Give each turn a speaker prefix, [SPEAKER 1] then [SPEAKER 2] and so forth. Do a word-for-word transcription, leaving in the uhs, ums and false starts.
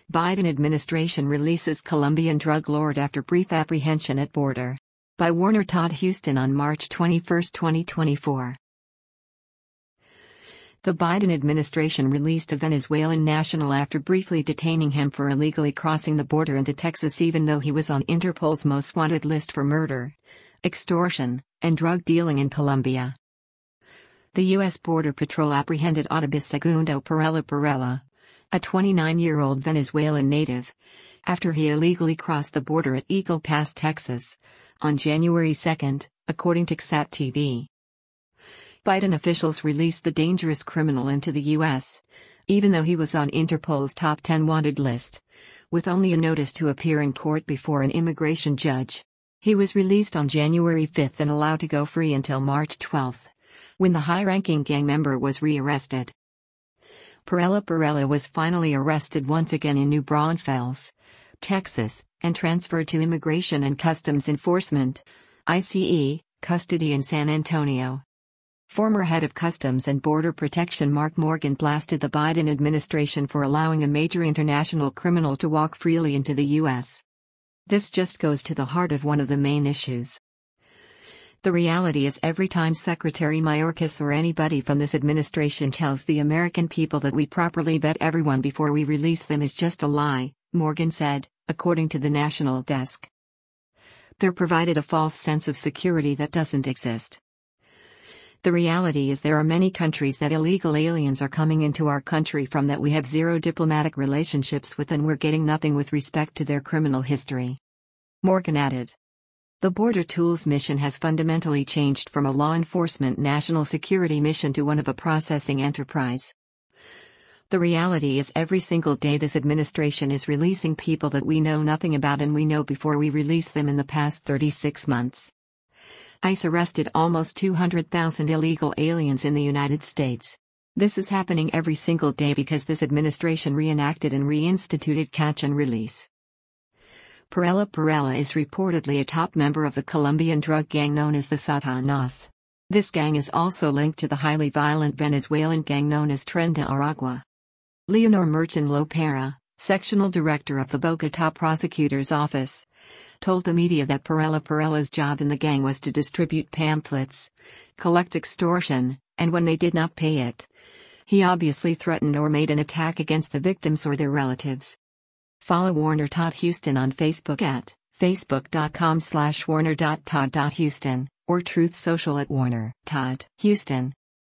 [SPEAKER 1] Biden administration releases Colombian drug lord after brief apprehension at border. By Warner Todd Huston on March twenty-first, twenty twenty-four. The Biden administration released a Venezuelan national after briefly detaining him for illegally crossing the border into Texas even though he was on Interpol's most wanted list for murder, extortion, and drug dealing in Colombia. The U S Border Patrol apprehended Ottobis Segundo Perella Perella, a twenty-nine-year-old Venezuelan native, after he illegally crossed the border at Eagle Pass, Texas, on January second, according to X A T T V. Biden officials released the dangerous criminal into the U S, even though he was on Interpol's top ten wanted list, with only a notice to appear in court before an immigration judge. He was released on January fifth and allowed to go free until March twelfth, when the high-ranking gang member was rearrested. Perella Perella was finally arrested once again in New Braunfels, Texas, and transferred to Immigration and Customs Enforcement, I C E, custody in San Antonio. Former head of Customs and Border Protection Mark Morgan blasted the Biden administration for allowing a major international criminal to walk freely into the U S. This just goes to the heart of one of the main issues. The reality is every time Secretary Mayorkas or anybody from this administration tells the American people that we properly vet everyone before we release them is just a lie, Morgan said, according to the National Desk. They're provided a false sense of security that doesn't exist. The reality is there are many countries that illegal aliens are coming into our country from that we have zero diplomatic relationships with and we're getting nothing with respect to their criminal history. Morgan added. The Border Tools mission has fundamentally changed from a law enforcement national security mission to one of a processing enterprise. The reality is every single day this administration is releasing people that we know nothing about and we know before we release them in the past thirty-six months. ICE arrested almost two hundred thousand illegal aliens in the United States. This is happening every single day because this administration reenacted and reinstituted catch and release. Perella Perella is reportedly a top member of the Colombian drug gang known as the Satanas. This gang is also linked to the highly violent Venezuelan gang known as Tren de Aragua. Leonor Merchan Lopera, sectional director of the Bogotá prosecutor's office, told the media that Perella Perella's job in the gang was to distribute pamphlets, collect extortion, and when they did not pay it, he obviously threatened or made an attack against the victims or their relatives. Follow Warner Todd Huston on Facebook at facebook.com slash warner.todd.huston or Truth Social at Warner Todd Huston.